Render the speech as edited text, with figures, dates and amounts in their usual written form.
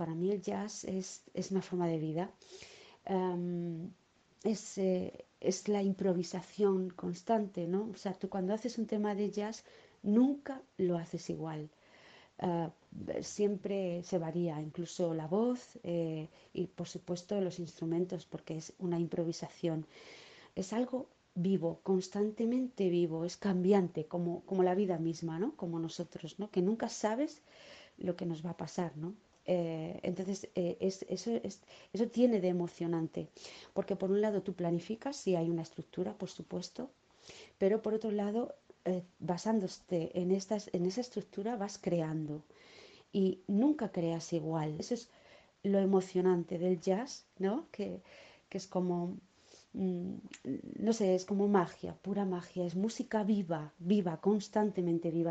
para mí el jazz es una forma de vida. Em, es la improvisación constante, ¿no? O sea, tú cuando haces un tema de jazz nunca lo haces igual. Ah, siempre se varía, incluso la voz y por supuesto los instrumentos, porque es una improvisación. Es algo vivo, constantemente vivo, es cambiante, como la vida misma, ¿no? Como nosotros, ¿no? Que nunca sabes lo que nos va a pasar, ¿no? Entonces, eso tiene de emocionante, porque por un lado tú planificas, si hay una estructura, por supuesto, pero por otro lado, basándote en esa estructura, vas creando y nunca creas igual. Eso es lo emocionante del jazz, ¿no? Que es como, mm, no sé, es como magia, pura magia, es música viva, viva, constantemente viva.